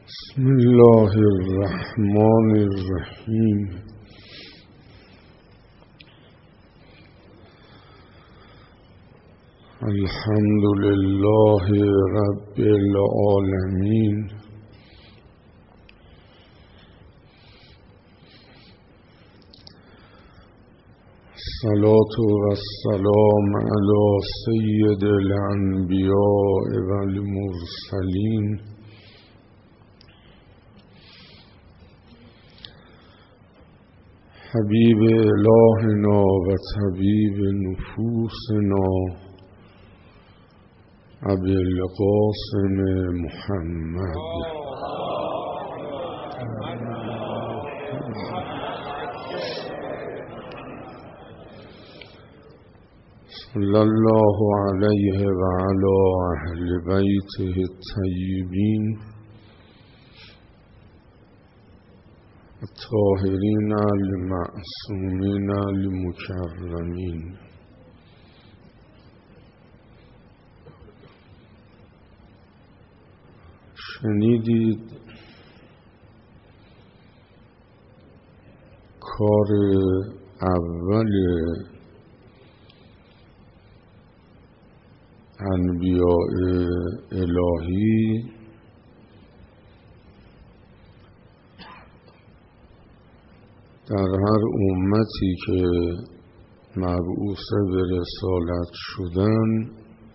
بسم الله الرحمن الرحیم. الحمد لله رب العالمین. الصلاة والسلام علی سید الانبیاء والمرسلین حبیب الهنا و طبیب نفوسنا ابی القاسم محمد صلی الله علیه و علی اهل بیته الطیبین الطاهرین المعصومین المکرمین. شنیدید کار اول انبیاء الهی در هر امتی که مبعوث به رسالت شدن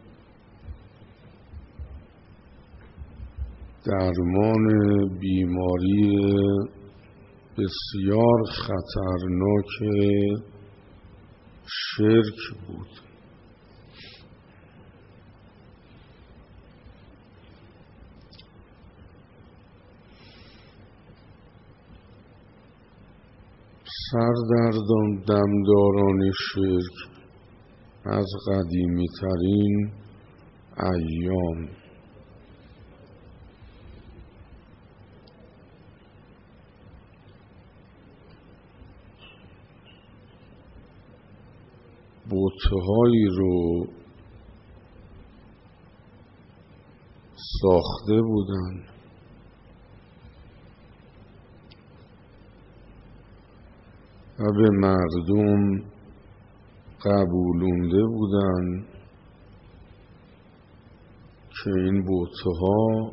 درمان بیماری بسیار خطرناک شرک بود. سردردان دمداران شرک از قدیمی ترین ایام بت‌هایی رو ساخته بودند و به مردم قبولونده بودند که این بت‌ها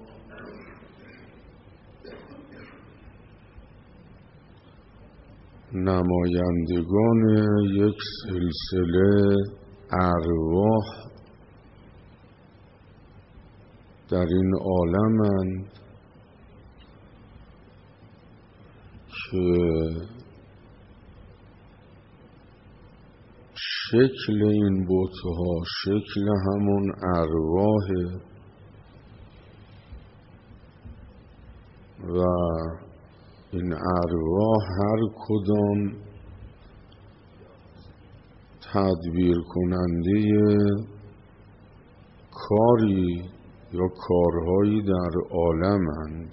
نمایندگان یک سلسله ارواح در این عالمند که شکل این بت‌ها شکل همون ارواحه و این ارواح هر کدام تدبیر کننده کاری یا کارهایی در عالمند.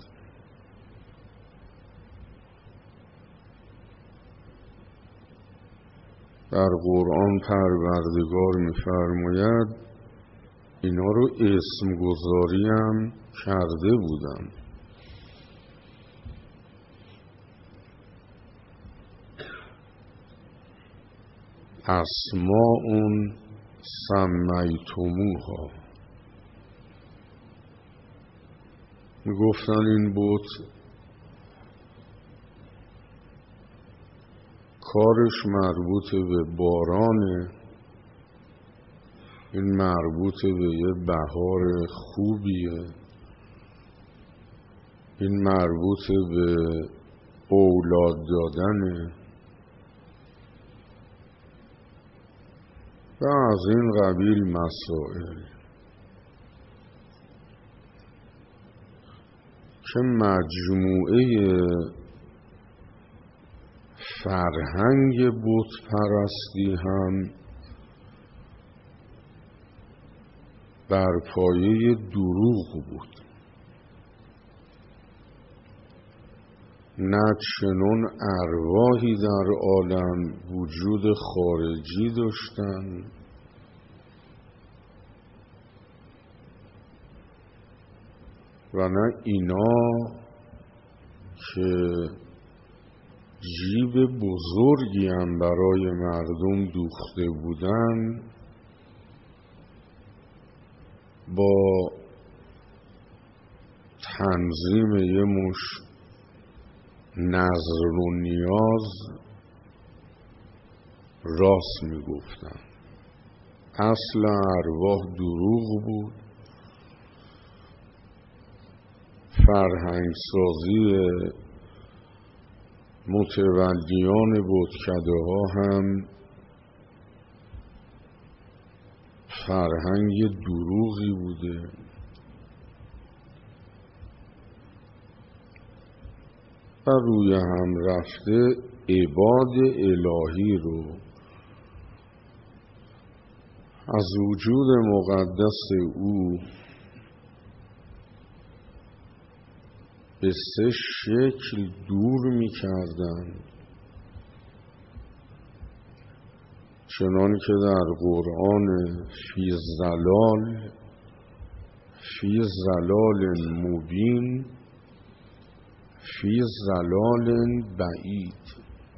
در قرآن پروردگار می‌فرماید اینا رو اسم گذاری هم کرده بودن. اسماء سمیتموها، میگفتن این بت کارش مربوط به بارانه، این مربوط به یه بهار خوبیه، این مربوط به اولاد دادنه و از این قبیل مسائل که مجموعه فرهنگ بت پرستی هم بر پایه دروغ بود. نه چنون ارواحی در عالم وجود خارجی داشتند و نه اینا که جیب بزرگی هم برای مردم دوخته بودن با تنظیم یه مش نظر و نیاز راست میگفتن. اصل ارواح دروغ بود. فرهنگسازی متولیان بتکده ها هم فرهنگ دروغی بوده و روی هم رفته عباد الهی رو از وجود مقدس او به 3 شکل دور می کردن، چنان که در قرآن فی ضلال مبین فی ضلال بعید.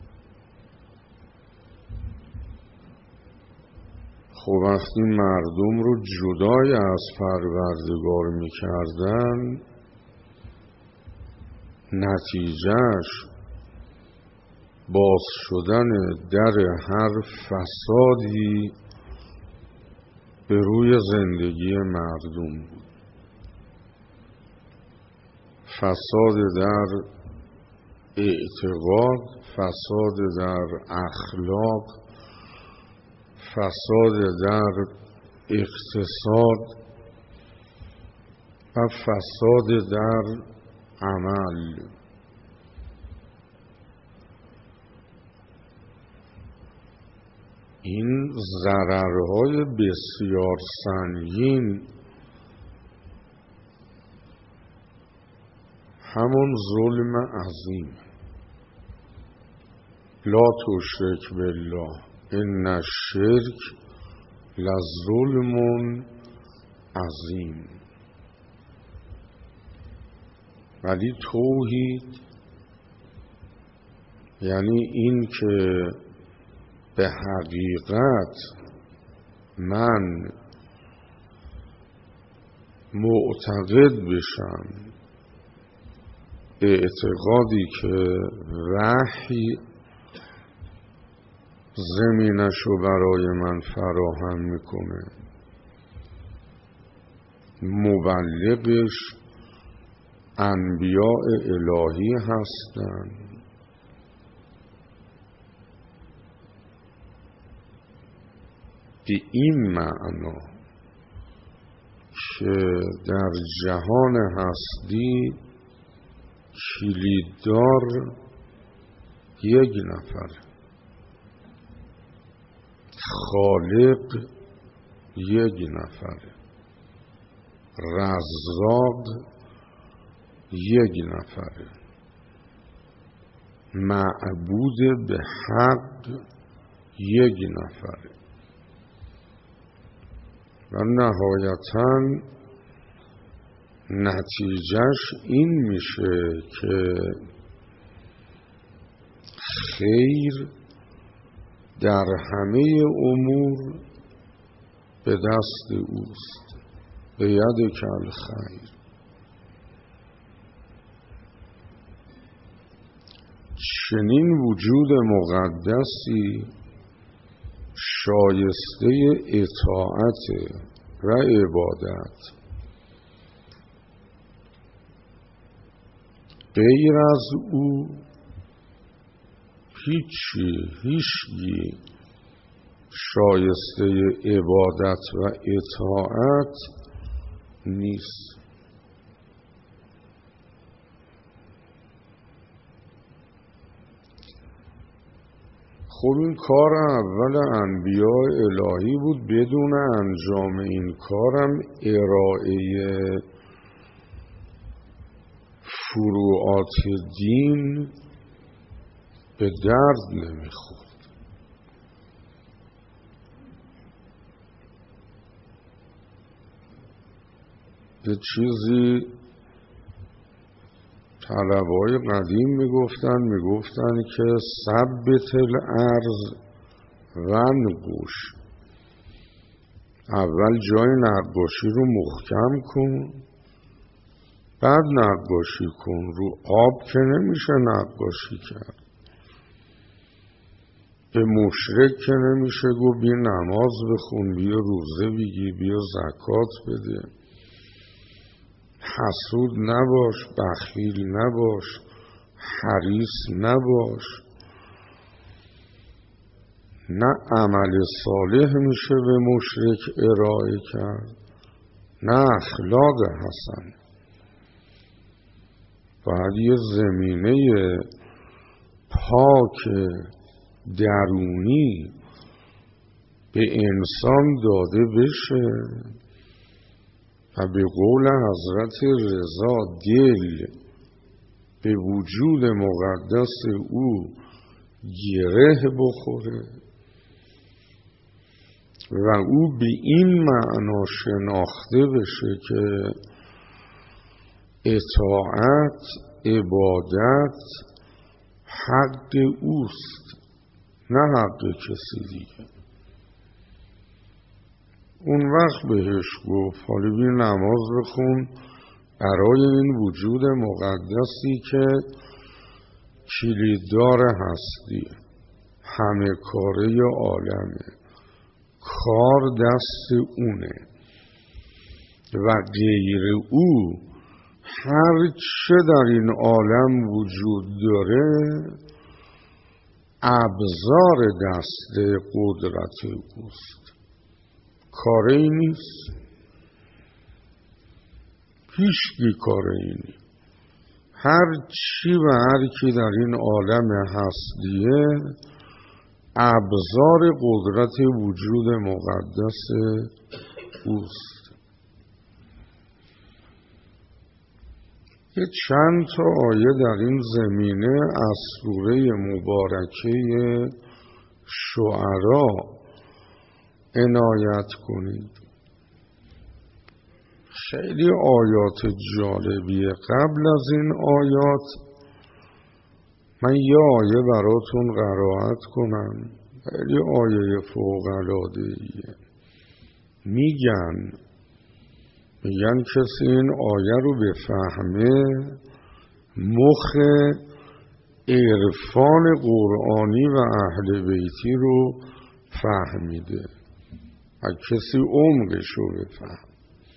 خب وقتی مردم رو جدای از پروردگار می کردن، نتیجهش باز شدن در هر فسادی به روی زندگی مردم بود. فساد در اعتقاد، فساد در اخلاق، فساد در اقتصاد و فساد در عمل. این ضررهای بسیار سنگین همون ظلم عظیم. لا تشرک بالله ان الشرک لظلم عظیم. ولی توحید یعنی این که به حقیقت من معتقد بشم اعتقادی که وحی زمینشو برای من فراهم میکنه، مبلغش انبیاء الهی هستند، به این معنا که در جهان هستی کلیددار یک نفر، خالق یک نفر، رزاق یک نفر، معبود به حق یک نفر. و نهایتاً نتیجهش این میشه که خیر در همه امور به دست اوست، به یدک الخیر. چنین وجود مقدسی شایسته اطاعت و عبادت. غیر از او هیچی شایسته عبادت و اطاعت نیست. خب این کار اول انبیاء الهی بود. بدون انجام این کارم ارائه فروعات دین به درد نمیخورد. یه چیزی طلبای قدیم میگفتن که ثبت الارض وانقش، اول جای نقاشی رو محکم کن بعد نقاشی کن. رو آب که نمیشه نقاشی کرد، به مشرک که نمیشه گفت بیا نماز بخون، بیا روزه بگیر، بیا زکات بده. حسود نباش، بخیل نباش، حریص نباش. نه عمل صالح میشه به مشرک ارائه کرد، نه اخلاق حسن. باید یه زمینه پاک درونی به انسان داده بشه و به قول حضرت رضا دل به وجود مقدس او گره بخوره و او به این معنا شناخته بشه که اطاعت، عبادت حق اوست نه حق کسی دیگه. اون وقت بهش گفت حالا بیا نماز بخون برای این وجود مقدسی که کلیددار هستی، همه کاره عالمه، کار دست اونه و غیر او هر چه در این عالم وجود داره ابزار دست قدرت اوست، کاری نیست، هیچکی کاری نیست. هر چی و هر کی در این عالم هستیه ابزار قدرت وجود مقدس اوست. یه چند تا آیه در این زمینه از سوره مبارکه شعرا عنایت کنید. خیلی آیات جالبیه. قبل از این آیات من یه آیه براتون قرائت کنم، خیلی آیه فوق‌العاده‌ایه. میگن کسی این آیه رو بفهمه مخ عرفان قرآنی و اهل بیتی رو فهمیده و کسی عمقش رو بفهم.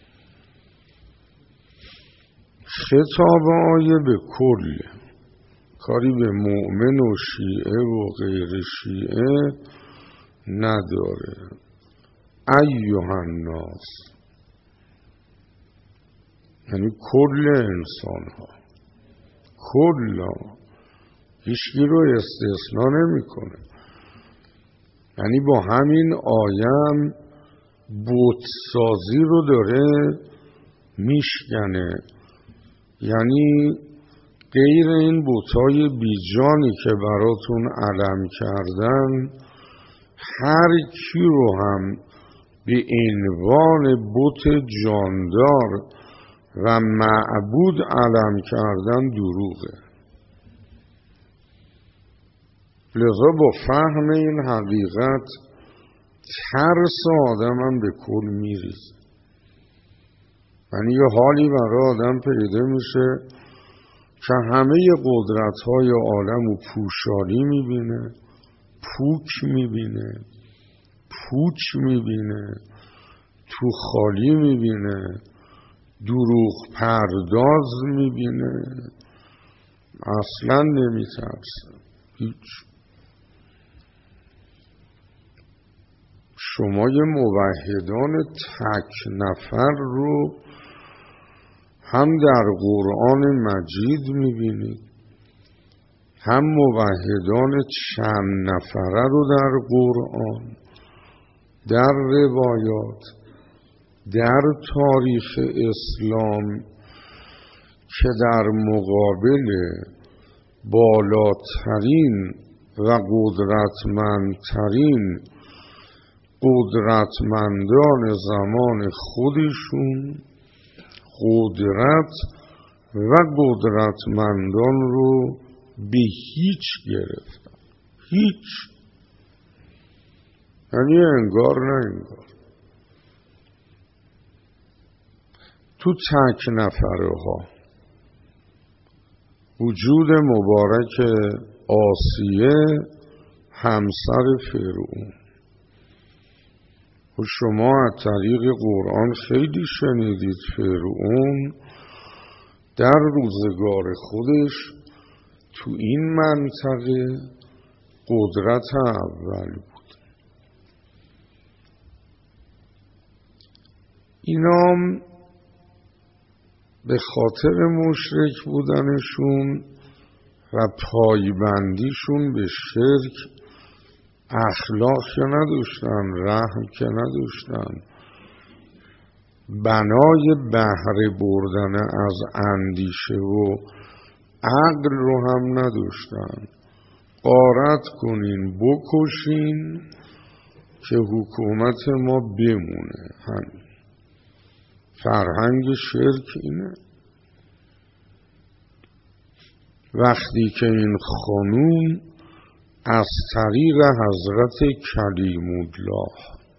خطاب آیه به کل، کاری به مؤمن و شیعه و غیر شیعه نداره. ایها الناس یعنی کل انسان ها، کلا، هیچکی رو استثناء نمی کنه. یعنی با همین آیم بتسازی رو داره میشکنه. یعنی غیر این بتای بیجانی که براتون علم کردن، هر کی رو هم به عنوان بت جاندار و معبود علم کردن دروغه. لذا با فهم این حقیقت ترس آدم هم به کل میریزه. یعنی یه حالی برای آدم پیدا میشه که همه قدرت‌های عالم رو پوشالی میبینه، پوک میبینه، پوچ میبینه، تو خالی میبینه، دروغ پرداز میبینه، اصلا نمیترسه هیچ. شما یه موحدان تک نفر رو هم در قرآن مجید میبینید، هم موحدان چند نفره رو در قرآن، در روایات، در تاریخ اسلام که در مقابل بالاترین و قدرتمندترین قدرتمندان زمان خودشون قدرت و قدرتمندان رو به هیچ گرفتن. هیچ، یعنی انگار نه انگار. تو تک نفره ها وجود مبارک آسیه همسر فرعون و شما از طریق قرآن خیلی شنیدید فرعون در روزگار خودش تو این منطقه قدرت اول بود. اینام به خاطر مشرک بودنشون و پایبندیشون به شرک اخلاق که نداشتن، رحم که نداشتن، بنای بهره بردن از اندیشه و عقل رو هم نداشتن. غارت کنین بکشین که حکومت ما بمونه. همین فرهنگ شرک اینه. وقتی که این خانوم از طریق حضرت کلیم الله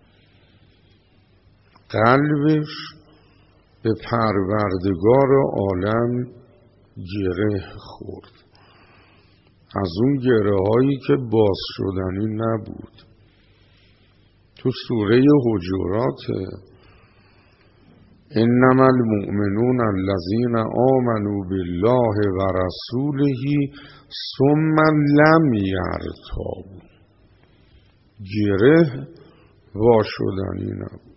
قلبش به پروردگار عالم گره خورد، از اون گره هایی که باز شدنی نبود. تو سوره حجرات انما المؤمنون الذین آمنوا بالله و رسوله ثم لم یرتابوا، گره وا شدنی نبود.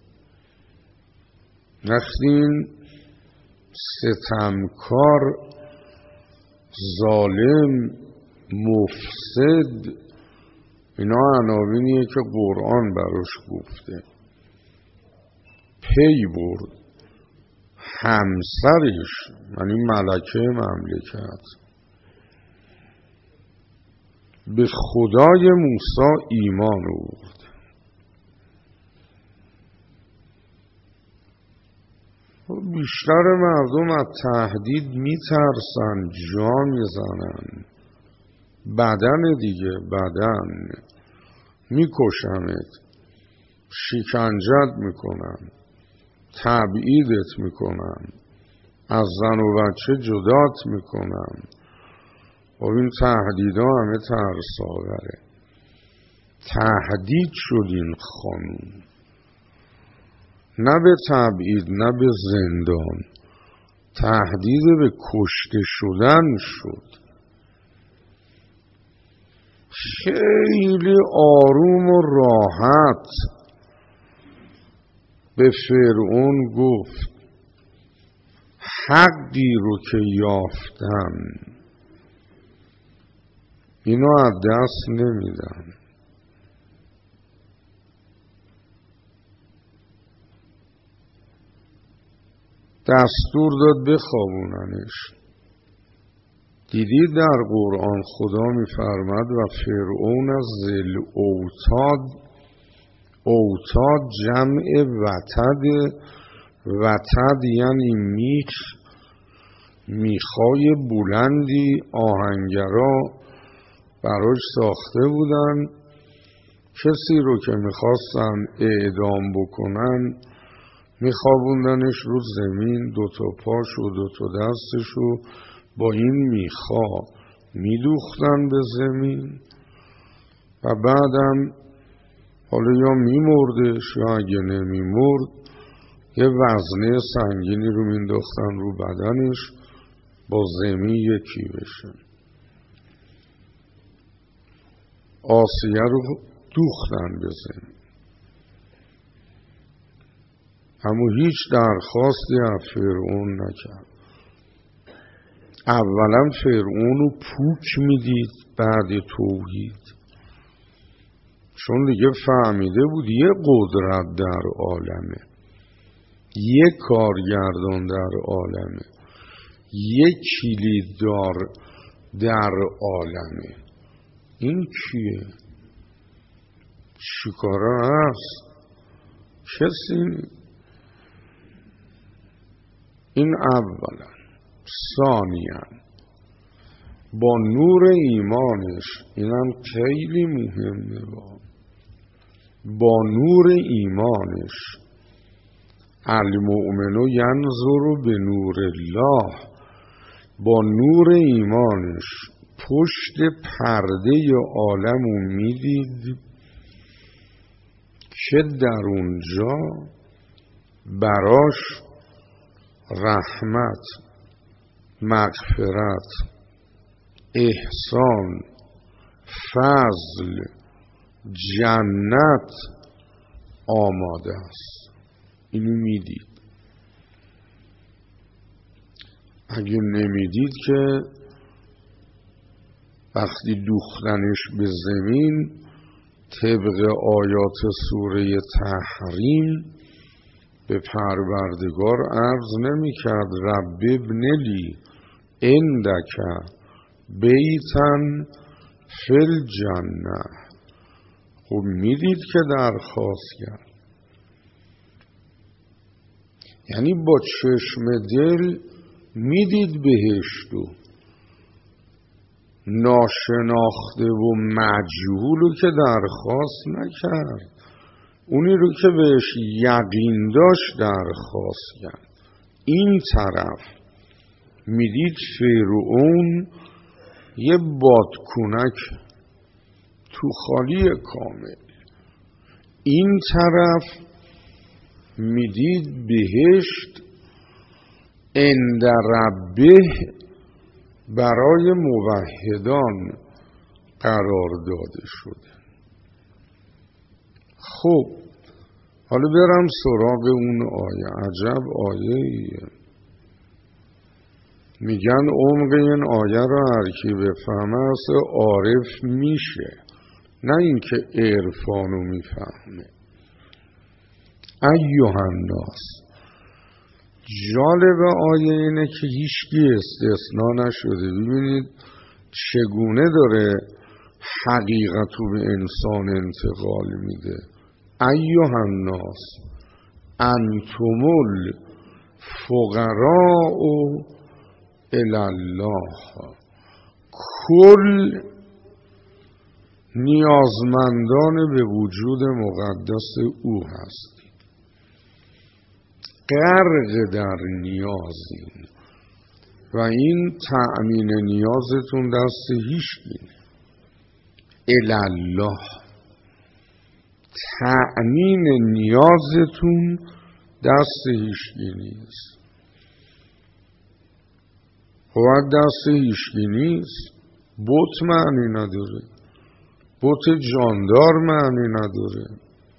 وقتی این ستمکار ظالم مفسد، اینا عناوینیه که قرآن براش گفته، پی برد همسرش یعنی ملکه مملکت به خدای موسی ایمان آورد. بیشتر مردم از تهدید میترسن، جا میزنن. بدن دیگه، بدن میکشمت، شکنجت میکنن، تبعیدت میکنن، از زن و بچه جدات میکنن. و این تهدیدها همه ترس آوره. تهدید شد این خانوم، نه به تبعید نه به زندان، تهدید به کشته شدن شد. خیلی آروم و راحت به فرعون گفت حقی رو که یافتم اینو از دست نمیدم. دستور داد بخوابوننش. دیدید در قرآن خدا میفرماد و فرعون از ذل اوتاد، اوتاد جمع وتد، وتد یعنی میخ، میخای بلندی آهنگرا براش ساخته بودن. کسی رو که میخواستن اعدام بکنن میخوابوندنش رو زمین، دوتا پاش و دوتا دستش رو با این میخا میدوختن به زمین و بعدم حالا یا میمردش یا اگه نمیمرد یه وزنه سنگینی رو مینداختن رو بدنش با زمین یکی بشه. آسیه رو دوختن به زمین، اما هیچ درخواستی از فرعون نکرد. اولا فرعون رو پوک میدید بعد توحید، چون دیگه فهمیده بود یه قدرت در عالمه، یه کارگردان در عالمه، یه کلیددار در عالمه. این کیه؟ چیکاره هست؟ کسی؟ این اولا. ثانیاً با نور ایمانش، اینم خیلی مهمه، با نور ایمانش المؤمن ینظر به نور الله، با نور ایمانش پشت پرده عالمو میدید که در اونجا براش رحمت، مغفرت، احسان، فضل، جنت آماده است. اینو میدید. اگه نمیدید که وقتی دوختنش به زمین طبق آیات سوره تحریم به پروردگار عرض نمی کرد رب ابن لی عندک بیتن فی الجنه. خب میدید که درخواست کرد، یعنی با چشم دل میدید بهشتو، ناشناخته و مجهولو که درخواست نکرد، اونی رو که بهش یقین داشت درخواست کرد. این طرف میدید فرعون یه بادکنک تو خالی کامل، این طرف میدید بهشت عند ربه برای موحدان قرار داده شده. خب حالا برم سراغ اون آیه. عجب آیه ایه. میگن عمق این آیه رو هر کی بفهمه اصلا عارف میشه، نه اینکه عرفانو میفهمه. ایها الناس، جالب آیه اینه که هیچکی استثناء نشده. ببینید چگونه داره حقیقتو به انسان انتقال میده. ایها الناس انتم الفقراء الی الله، کل نیازمندان به وجود مقدس او هستید، غرق در نیازین و این تأمین نیازتون دست هیچکی نیست. الی الله، تأمین نیازتون دست هیچکی نیست. خواهد دست هیچکی نیست، بت معنی نداره، بت جاندار معنی نداره،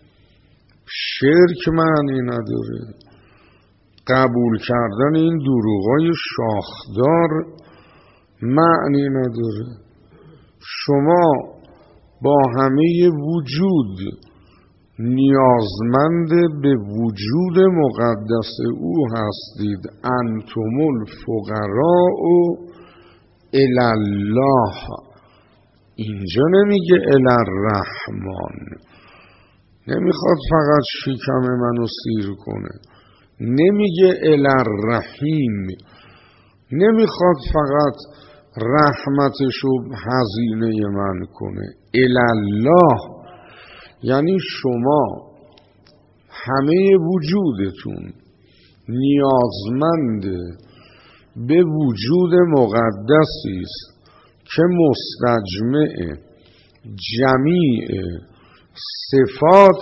شرک معنی نداره، قبول کردن این دروغای شاخدار معنی نداره. شما با همه وجود نیازمند به وجود مقدس او هستید. انتم الفقراء الی الله. اینجا نمیگه الی الرحمن، نمیخواد فقط شکم منو سیر کنه، نمیگه الی الرحیم، نمیخواد فقط رحمتشو هزینه من کنه. الی الله یعنی شما همه وجودتون نیازمند به وجود مقدسی است که مستجمع جمیع صفات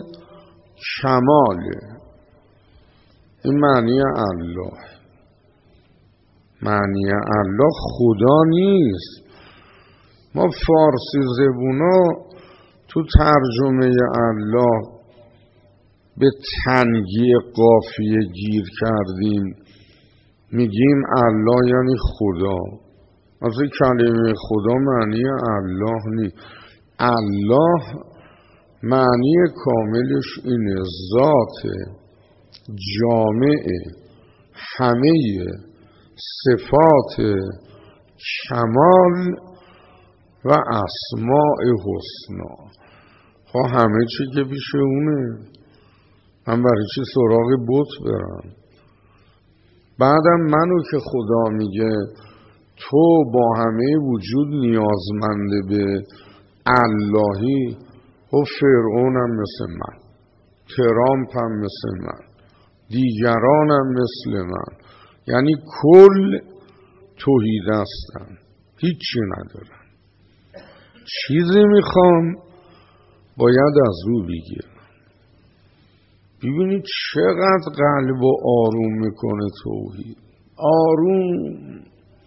کماله. این معنی الله. معنی الله خدا نیست. ما فارسی زبونا تو ترجمه الله به تنگی قافیه گیر کردیم، میگیم الله یعنی خدا. از این کلمه خدا معنی الله نیست. الله معنی کاملش اینه ذات جامع همه صفات کمال و اسماء حسنا. خب همه چی که پیش اونه، من برای چی سراغ بت برم؟ بعدم منو که خدا میگه تو با همه وجود نیازمنده به اللهی، و فرعونم مثل من، ترامپ هم مثل من، دیگرانم مثل من، یعنی کل توحید هستن، هیچی ندارن. چیزی میخوام باید از او بگیرم. ببینید چقدر قلب و آروم میکنه توحید. آروم،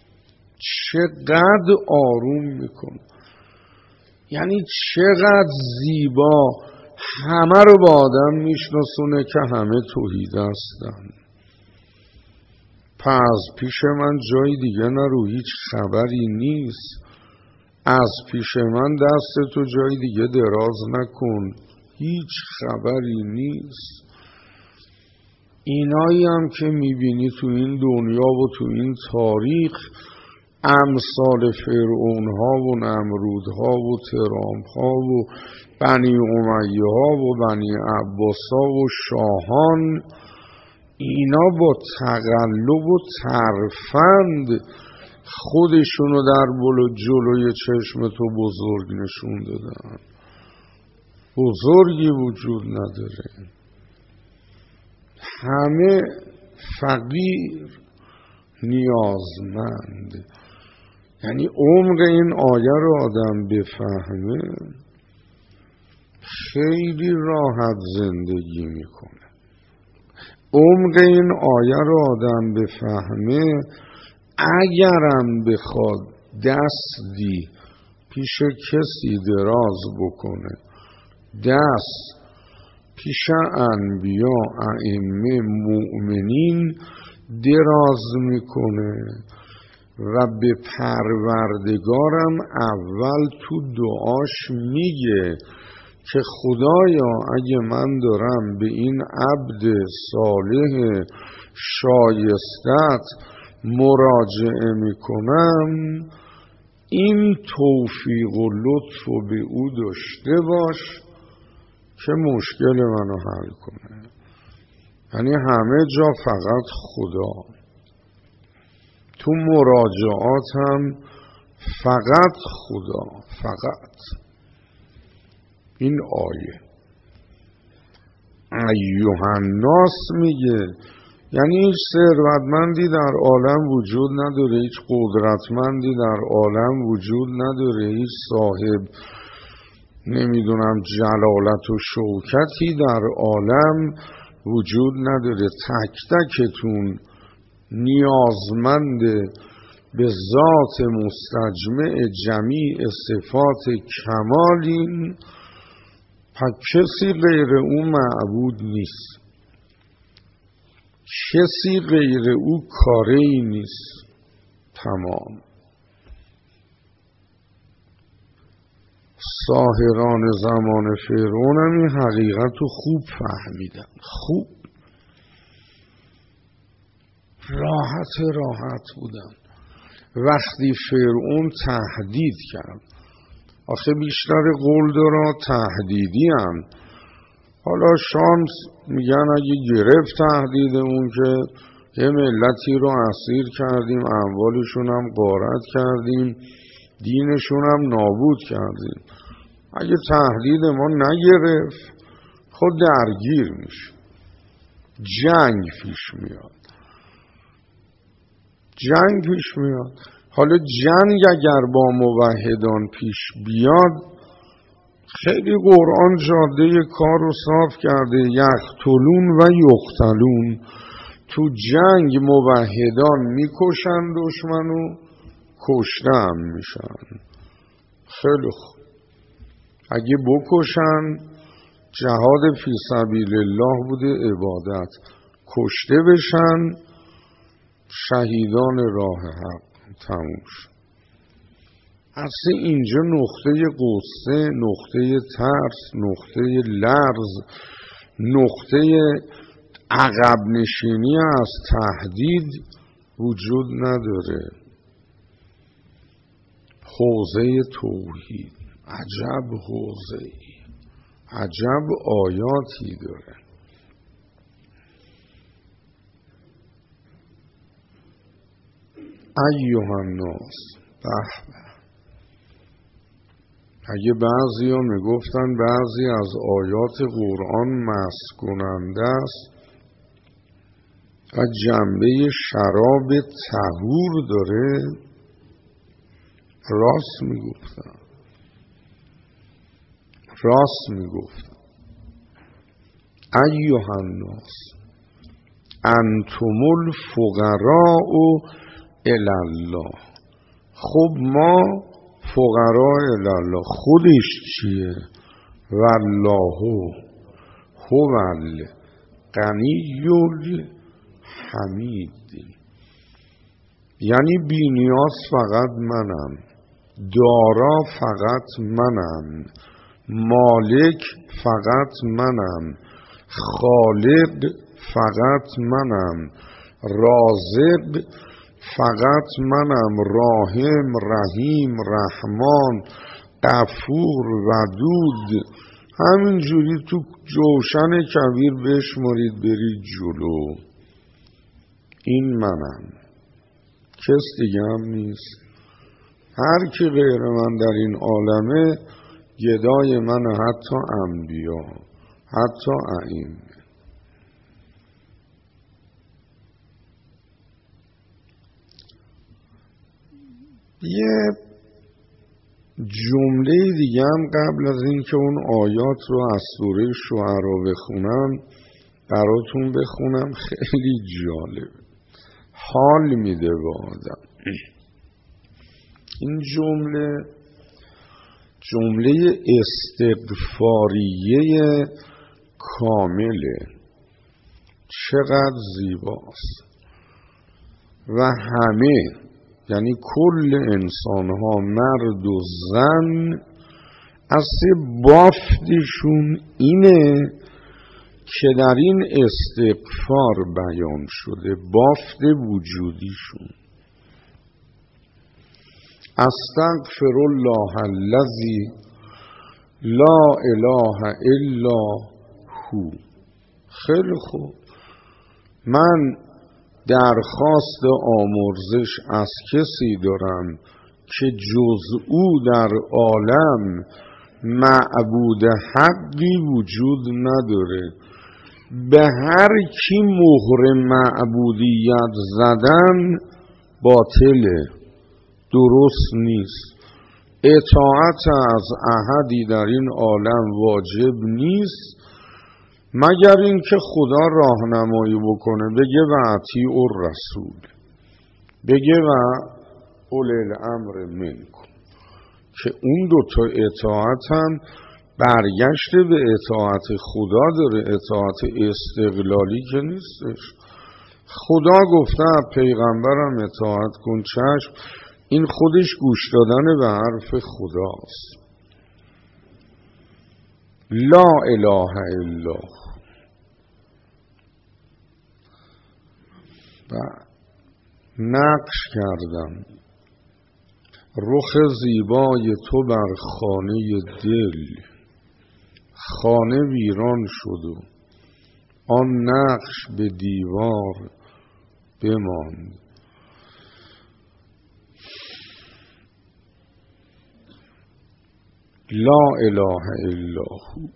چقدر آروم میکنه، یعنی چقدر زیبا همه رو با آدم میشناسونه که همه توحید هستن. پس پیش من جای دیگه نرو، هیچ خبری نیست. از پیش من دست تو جای دیگه دراز نکن، هیچ خبری نیست. اینایی هم که میبینی تو این دنیا و تو این تاریخ، امثال فرعون ها و نمرود ها و ترامپ ها و بنی امیه ها و بنی عباس ها و شاهان، اینا با تقلب و ترفند خودشونو در جلوی چشم تو بزرگ نشون دادن. بزرگی وجود نداره، همه فقیر، نیازمند. یعنی عمق این آیه رو آدم بفهمه خیلی راحت زندگی میکنه. عمق این آیه رو آدم بفهمه، اگرم بخواد دستی پیش کسی دراز بکنه، دست پیش انبیا، ائمه، مؤمنین دراز میکنه و به پروردگارم اول تو دعاش میگه که خدایا اگه من دارم به این عبد صالح شایستت مراجعه میکنم، این توفیق و لطف و به او داشته باش که مشکل منو حل کنه. یعنی همه جا فقط خدا، تو مراجعات هم فقط خدا، فقط. این آیه ایها الناس میگه یعنی هیچ ثروتمندی در عالم وجود نداره، هیچ قدرتمندی در عالم وجود نداره، هیچ صاحب نمیدونم جلالت و شوکتی در عالم وجود نداره. تک تکتون نیازمند به ذات مستجمع جمیع صفات کمالین، پس کسی غیر او معبود نیست، کسی غیر او کاری نیست. تمام. ساحران زمان فرعون هم این حقیقت رو خوب فهمیدن، خوب راحت بودن. وقتی فرعون تهدید کرد، آخه بیشتر قلدرها تهدیدی هم، حالا شانس میگن اگه گرفت تهدیدمون که یه ملتی رو اسیر کردیم، اموالشون هم غارت کردیم، دینشون هم نابود کردیم. اگه تهدید ما نگرفت خود درگیر میشه، جنگ پیش میاد. حالا جنگ اگر با موحدان پیش بیاد، خیلی قرآن جاده کار رو صاف کرده، یقتلون و یقتلون. تو جنگ موحدان میکشن دشمنو، کشته هم میشن. خیلی خوب، اگه بکشن جهاد فی سبیل الله بوده، عبادت. کشته بشن شهیدان راه حق. تموم شد. اصلا اینجا نقطه قصه، نقطه ترس، نقطه لرز، نقطه عقب نشینی از تهدید وجود نداره. حوزه توحید عجب حوزه‌ای، عجب آیاتی داره. ایها الناس. به اگه بعضی ها میگفتن بعضی از آیات قرآن مست کننده است و جنبه شراب طهور داره، راست میگفتن. ایها الناس انتم الفقراء الی الله. خب ما فقراء الی الله، خودش چیه؟ والله هو الغنی الحمید. یعنی بی نیاز فقط منم، دارا فقط منم، مالک فقط منم، خالق فقط منم، رازق فقط منم، راحم، رحیم، رحمان، غفور، ودود. همینجوری تو جوشن کبیر بشمارید برید جلو. این منم، کس دیگه هم نیست. هر کی غیر من در این عالمه گدای من، حتی انبیا، حتی ائمه. یه جمله دیگه هم قبل از این که اون آیات رو از سوره شعرا بخونم براتون بخونم، خیلی جالب، حال میده به آدم. این جمله استغفاریه کامله، چقدر زیباست. و همه، یعنی کل انسان ها، مرد و زن، اصل بافتشون اینه که در این استغفار بیان شده، بافت وجودیشون. استغفر الله الذی لا اله الا هو. خیلی خوب، من درخواست آمرزش از کسی دارم که جز او در عالم معبود حقی وجود نداره. به هر کی مهر معبودیت زدن باطله، درست نیست. اطاعت از احدی در این عالم واجب نیست مگر اینکه خدا راهنمایی بکنه، بگه و اطیعوا الرسول، بگه و اولی الامر منکم، که اون دوتا اطاعت هم برگشته به اطاعت خدا داره، اطاعت استقلالی که نیستش. خدا گفته پیغمبرم اطاعت کن، چشم. این خودش گوش دادن به حرف خداست. لا اله الا و نقش کردم رخ زیبای تو بر خانه دل، خانه ویران شد و آن نقش به دیوار بماند. لا اله الا هو.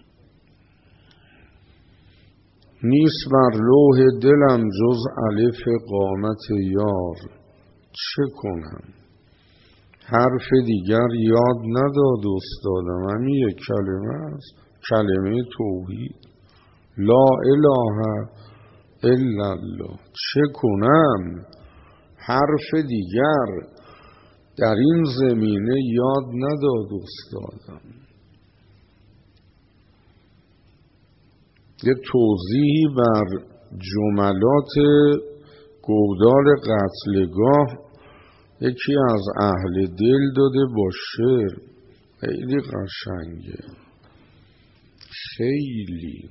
نیست بر لوح دلم جز الف قامت یار، چه کنم؟ حرف دیگر یاد نداد استادم، همین یک کلمه است، کلمه توحید. لا اله الا الله. چه کنم؟ حرف دیگر در این زمینه یاد نداد استادم. یه توضیحی بر جملات گودال قتلگاه یکی از اهل دل داده با شعر، خیلی قشنگه، خیلی.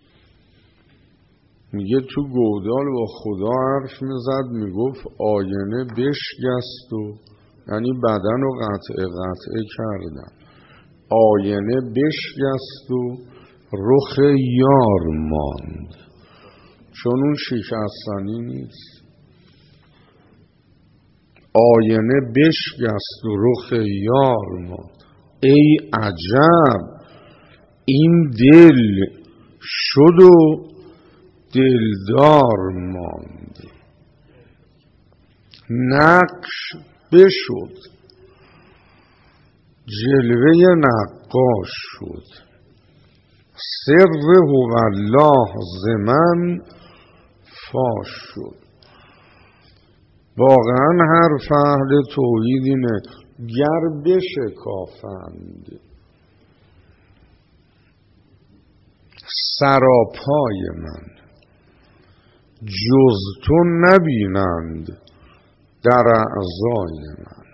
میگه تو گودال با خدا حرف میزد، میگفت آینه بشکست و یعنی بدن رو قطعه کردن، آینه بشکست و رخ یار ماند، چون اون شکستنی نیست. آینه بشکست و رخ یار ماند. ای عجب این دل شد و دلدار ماند. نقش بشد جلوه نقاش شد، سر هوالله ز من فاش شد. واقعا حرف اهل توحید اینه گر بشکافند سراپای من، جز تو نبینند در اعضای من.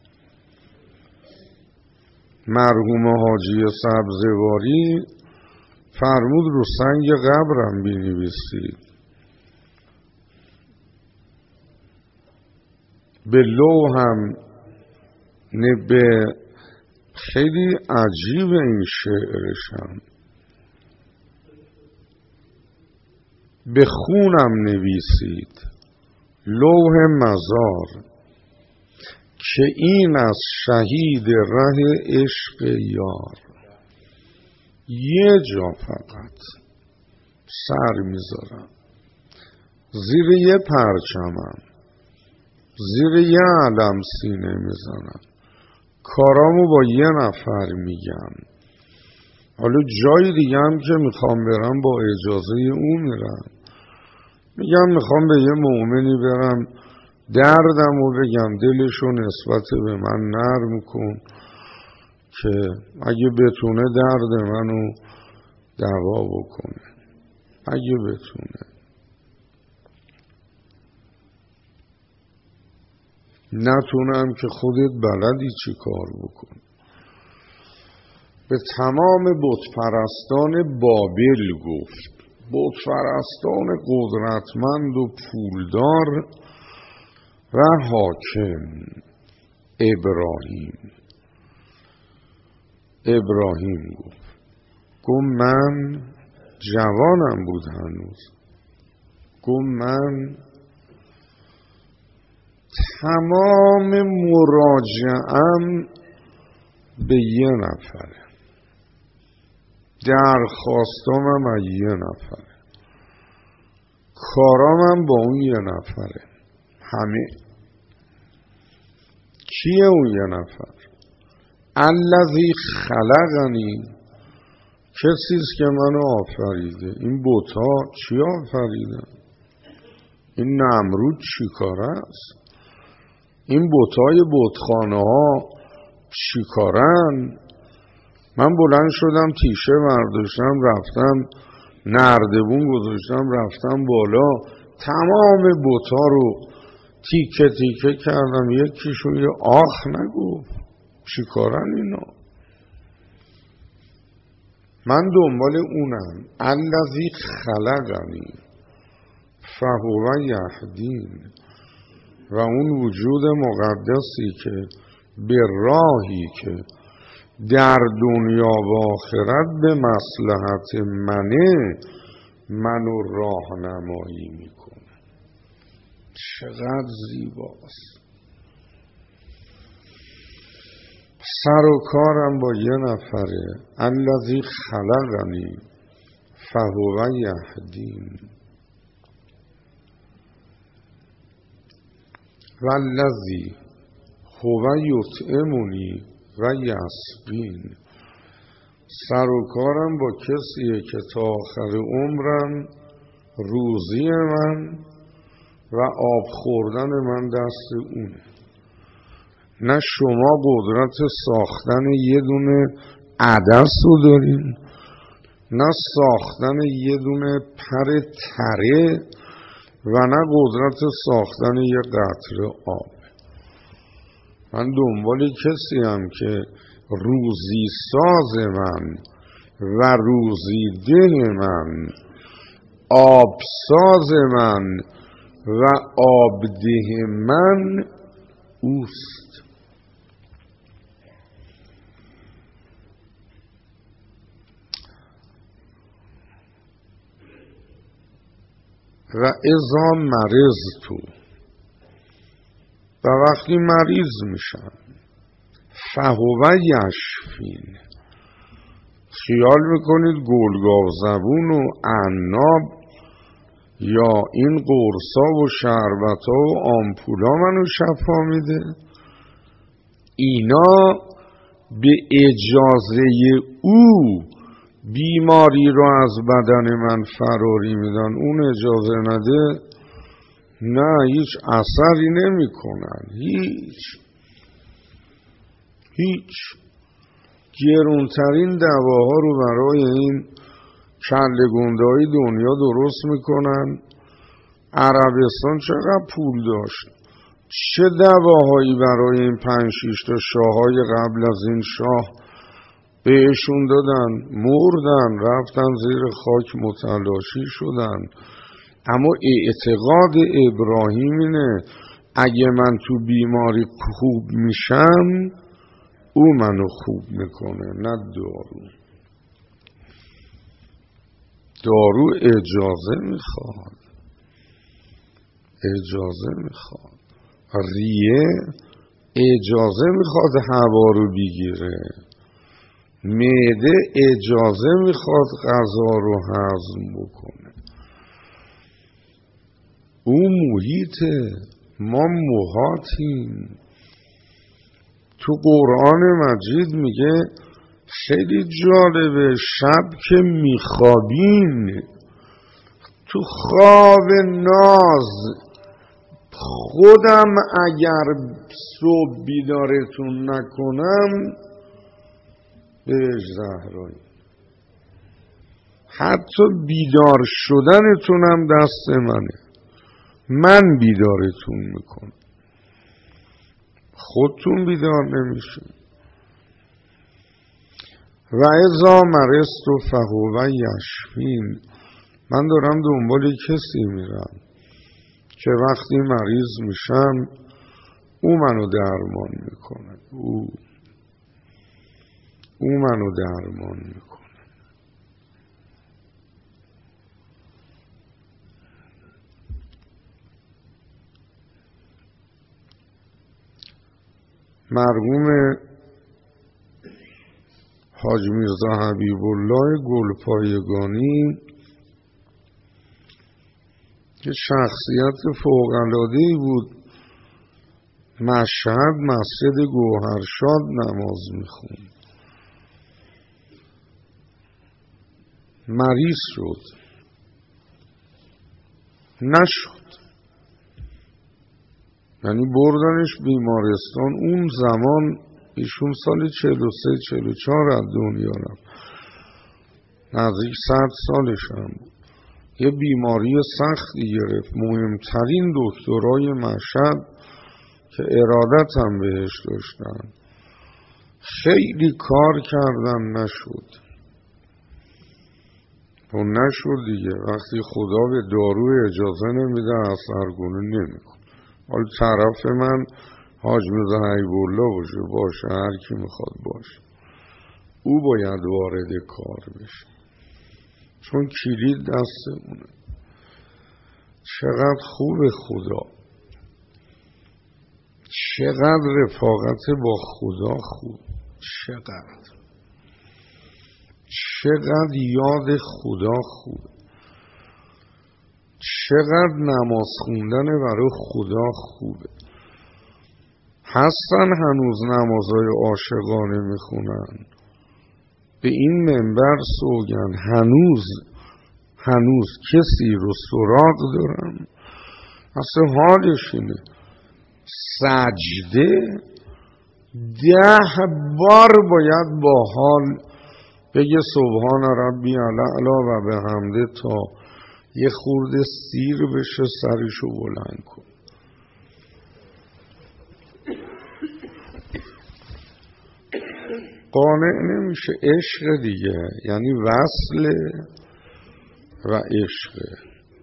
مرحوم حاجی سبزواری فرمود رو سنگ قبرم بنویسید. به لوحم به خیلی عجیب این شعرشم. به خونم نویسید لوح مزار، که این از شهید ره عشق یار. یه جا فقط سر میذارم، زیر یه پرچمم، زیر یه علم سینه میزنم، کارامو با یه نفر میگم. حالا جای دیگه هم که میخوام برم با اجازه اون میرم. میگم میخوام به یه مؤمنی برم دردمو بگم، دلشو نسبت به من نرم کن که اگه بتونه درد منو دوا بکنه، اگه بتونه. نتونم که خودت بلدی چی کار بکن. به تمام بتپرستان بابل گفت، بتپرستان قدرتمند و پولدار و حاکم. ابراهیم گفت من جوانم بود هنوز، گفت من تمام مراجعم به یه نفره، درخواستامم از یه نفره، کارامم با اون یه نفره. همه کیه اون یه نفر؟ الذی خلقنی، کسیست که منو آفریده. این بت‌ها چی آفریدن؟ این نمرود چی کاره است؟ این بت‌های بتخانه ها چی کارن؟ من بلند شدم تیشه برداشتم رفتم نردبون گذاشتم رفتم بالا، تمام بت‌ها رو تیکه تیکه کردم، یکیشون یه آخ نگفت. چی کارن اینا؟ من دنبال اونم. الذی خلقنی فهو یهدین. و اون وجود مقدسی که به راهی که در دنیا و آخرت به مصلحت منو راهنمایی میکنه. چقدر زیباست. سر و کارم با یه نفره. الذی خلقنی فهو یهدین والذی هو یطعمنی و یسقین. سر و کارم با کسیه که تا آخر عمرم روزی من و آب خوردن من دست اونه. نه شما قدرت ساختن یه دونه عدس رو دارین، نه ساختن یه دونه پر تره و نه قدرت ساختن یه قطره آب. من دنبال کسی هم که روزی ساز من و روزی ده من، آب ساز من و آب ده من اوست. و اذا مرضت، و وقتی مریض میشن فهو یشفین، خیال میکنید گلگاو زبون و عناب یا این قرصا و شربتا و آمپولا منو شفا میده؟ اینا به اجازه او بیماری رو از بدن من فراری میدن، اون اجازه نده نه هیچ اثری نمی کنن. هیچ گرونترین دواها رو برای این کله گنده‌های دنیا درست میکنن. عربستان چقدر پول داشت، چه دواهایی برای این 5-6 تا شاههای قبل از این شاه بهشون دادن، مردن، رفتن زیر خاک متلاشی شدن. اما اعتقاد ابراهیم اینه اگه من تو بیماری خوب میشم او منو خوب میکنه، نه دارو. دارو اجازه میخواد، ریه اجازه میخواد هوا رو بگیره، معده اجازه میخواد غذا رو هضم بکنه. او محیطه، ما محاطیم. تو قرآن مجید میگه خیلی جالبه، شب که میخوابین تو خواب ناز خودم اگر صبح بیدارتون نکنم بهش زهرایی، حتی بیدار شدنتونم دست منه، من بیدارتون میکنم، خودتون بیدار نمیشین. و اذا مرضت فهو یشفین، من دارم دنبال کسی میرم که وقتی مریض میشم او منو درمان میکنه، او منو درمان میکنه. مرحوم حاج میرزا حبیب الله گلپایگانی که شخصیت فوق‌العاده‌ای بود، مشهد مسجد گوهرشاد نماز میخوند، مریض شد، نشد، یعنی بردنش بیمارستان. اون زمان ایشون سال 43-44 از دنیا رفت، نزدیک 100 سالش هم بود. یه بیماری سختی گرفت، مهمترین دکترای مشهد که ارادت هم بهش داشتن، خیلی کار کردن نشد. و نشد دیگه، وقتی خدا به دارو اجازه نمیده اثرگونه نمیکن. حالا طرف من حاج میرزا حبیب الله باشه هر کی میخواد باشه، او باید وارد کار بشه چون کلید دستمونه. چقدر خوب خدا، چقدر رفاقت با خدا خوب، چقدر یاد خدا خوب، چقدر نماز خوندن برای خدا خوبه. هستن هنوز نمازهای عاشقانه میخونن، به این منبر سوگن هنوز کسی رو سراغ دارن. اصلا حالش اینه سجده 10 بار باید با حال بگه سبحان ربی الاعلی و به حمده تا یه خورده سیر بشه سرشو بلند کن. قانع نمیشه، عشق دیگه، یعنی وصل و عشق.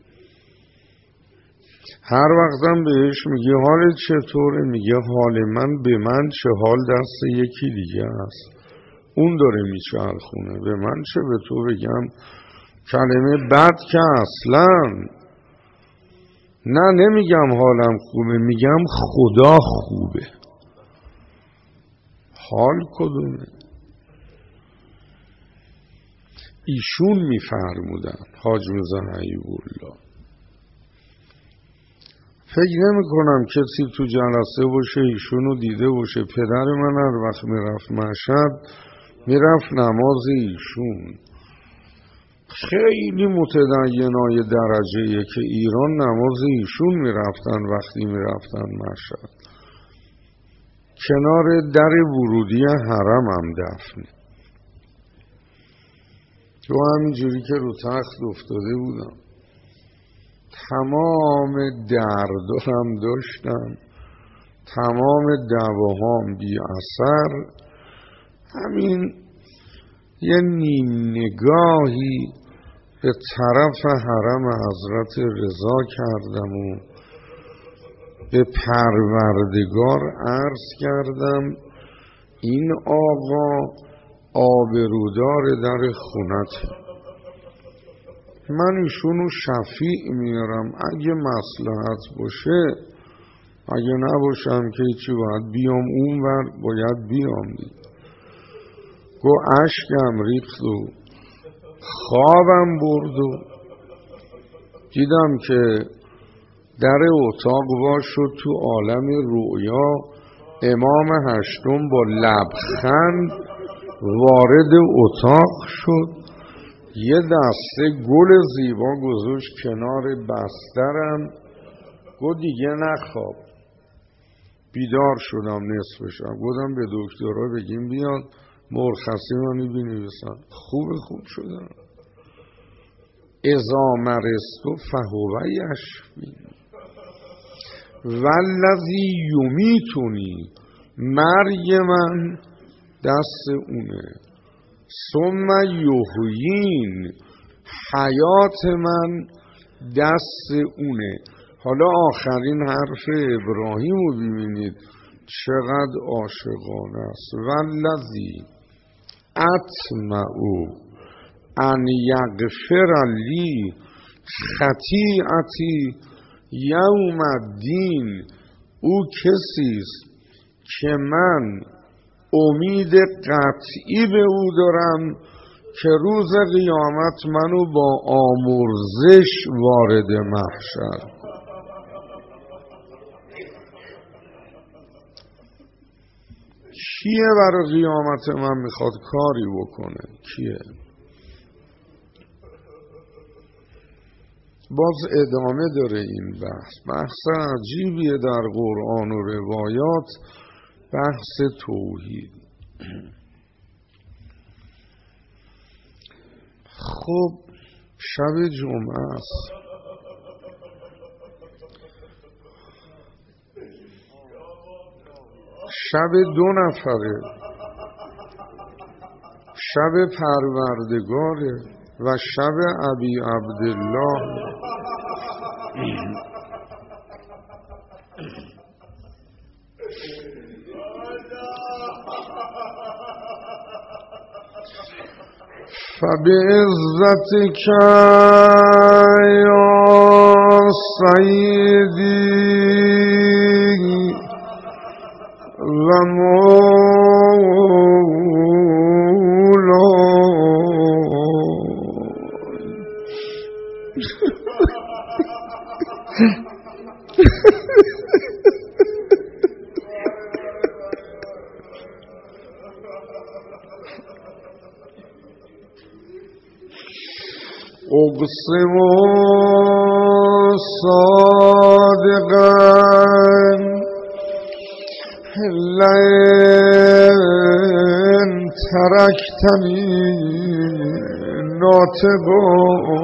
هر وقتم بهش میگه حالت چطوره؟ میگه حال من به من چه، حال دست یکی دیگه است، اون داره میچرخونه، به من چه به تو بگم کلمه بد که اصلا. نه نمیگم حالم خوبه، میگم خدا خوبه. حال کدومه؟ ایشون میفرمودن، حاج میرزا حبیب‌الله. فکر نمی کنم کسی تو جلسه باشه ایشونو دیده باشه. پدر من هر وقت میرفت مشهد میرفت نماز ایشون. خیلی متدینای درجه‌ایه که ایران نماز ایشون میرفتن وقتی میرفتن مشهد. کنار در ورودی حرم هم دفنه. تو همینجوری که رو تخت افتاده بودم، تمام دردم داشتم، تمام دواهام بی اثر. همین یه نیم نگاهی به طرف حرم حضرت رضا کردم و به پروردگار عرض کردم این آقا آبرودار در خونته. من ایشونو شفیع میارم، اگه مصلحت باشه، اگه نباشم که چی باید بیام اونور، باید بیام دید. گو اشکم ریخت و خوابم برد و دیدم که در اتاق وا شد. تو عالم رؤیا امام هشتم با لبخند وارد اتاق شد، یه دسته گل زیبا گذاشت کنار بسترم. گفت دیگه نخواب. بیدار شدم نصف شب، گفتم به دکترها بگیم بیاد مرخصی منو بنویسن. خوب شدم. اذا مرضت فهو یشفین والذی یمیتنی، مرگ من دست اونه، ثم یحیین، حیات من دست اونه. حالا آخرین حرف ابراهیم رو ببینید چقدر عاشقانه است. والذی اطمع ان یغفر لی خطیئتی یوم الدین، او کسی است که من امید قطعی به او دارم که روز قیامت منو با آمرزش وارد محشر. کیه برای قیامت من میخواد کاری بکنه؟ کیه؟ باز ادامه داره این بحث عجیبیه در قرآن و روایات، بحث توحید. خب شب جمعه است، شب 2 نفره، شب پروردگاره و شب ابی عبدالله. فبعزتک یا سیدی و اقسم صادقا لئن ترکتنی ناطقا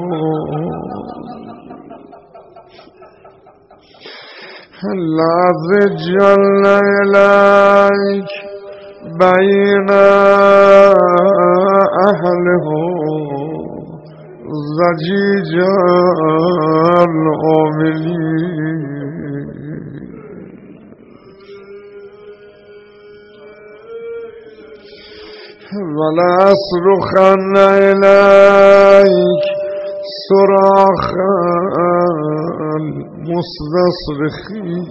لأضجن إلیک بین اهله زجیجا العاملین. ولأصرخن إلیک صراخا مستصرخی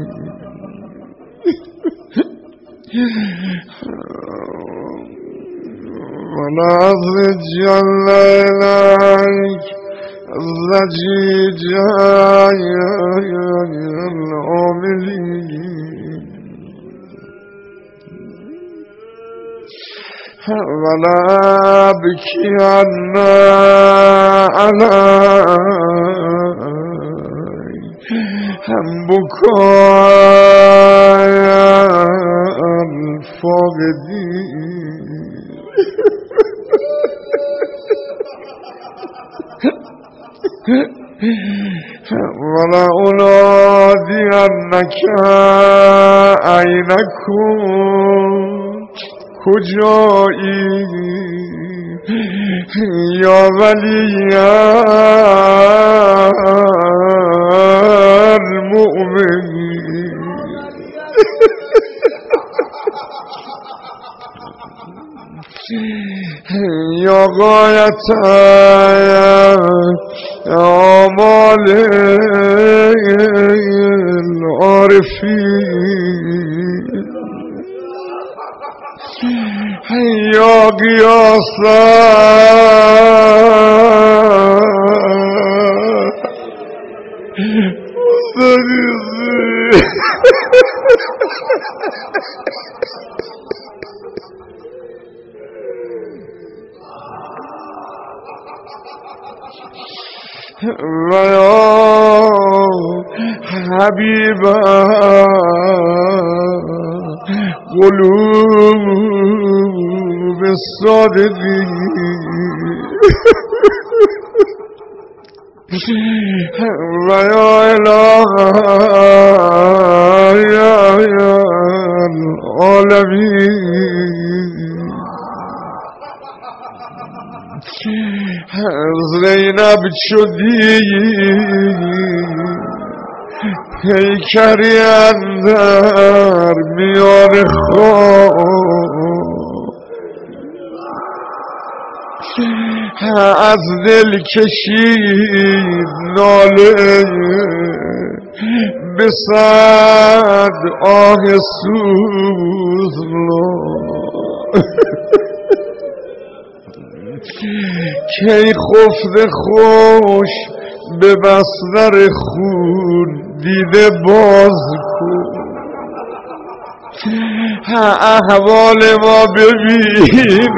ونعز جل إليك زجيجا العاملين ولا أبكين عليك بكاء الفاقدين ولا أنادينك أين كنت کجایی یا ولی المؤمنین یا غایت آمال العارفین یا قیاسا و یا حبیبا قلوب الصادقین و یا الهی العالمین زینب شدی پیکری اندر میان خواب از دل کشید ناله به صد آه سوزناک کی خفته خوش به بستر خون دیده باز کن احوال ما ببین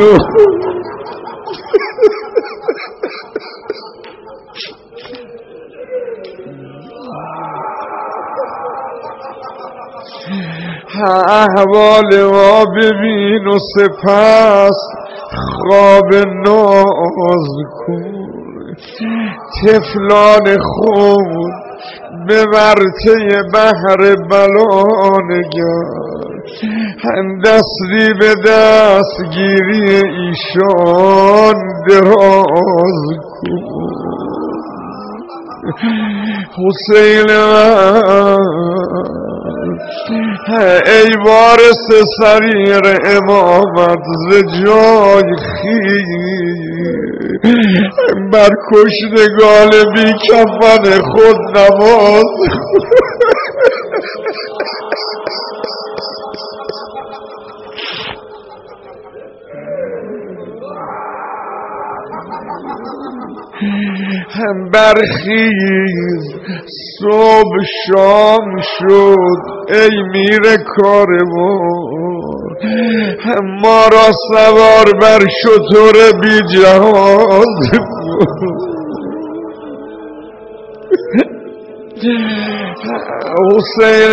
احوال ما ببین و سپس خواب ناز کن طفلان خود به ورطه بحر بلا نگر دستی به دستگیری ایشان دراز کن حسین ای وارث سریر امامت ز جای خیز بر کشتگان بی کفن خود نماز برخیز صبح شام شد ای میر کاروان ما را سوار بر شتر بی جهاز حسین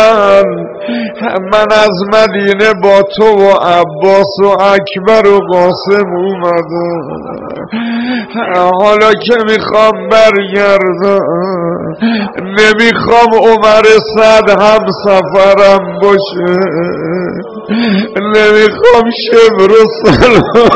من از مدینه با تو و عباس و اکبر و قاسم اومدم حالا که میخوام برگردم نمیخوام عمر سعد هم سفرم باشه نمیخوام شبر و سلام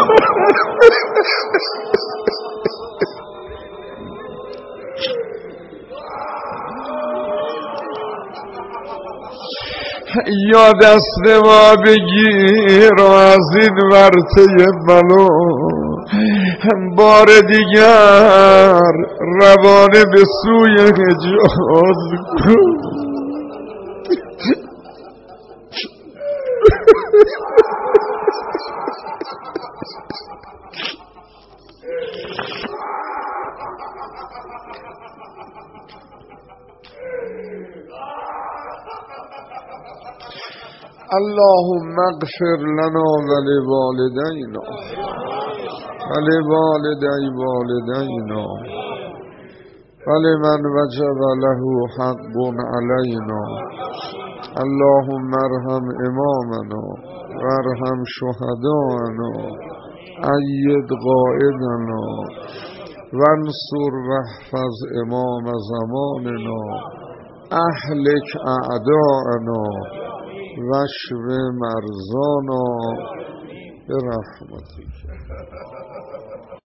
یا دست ما بگیر و از این ورطه بلا بار دیگر روانه به سوی حجاز کن. اللهم اغفر لنا ولوالدينا ولوالدي والدينا ولمن وجب له حق علينا. اللهم ارحم امامنا وارحم شهداءنا أيد قائدنا وانصر واحفظ امام زماننا اهلك اعداءنا واشف مرضانا برحمتك.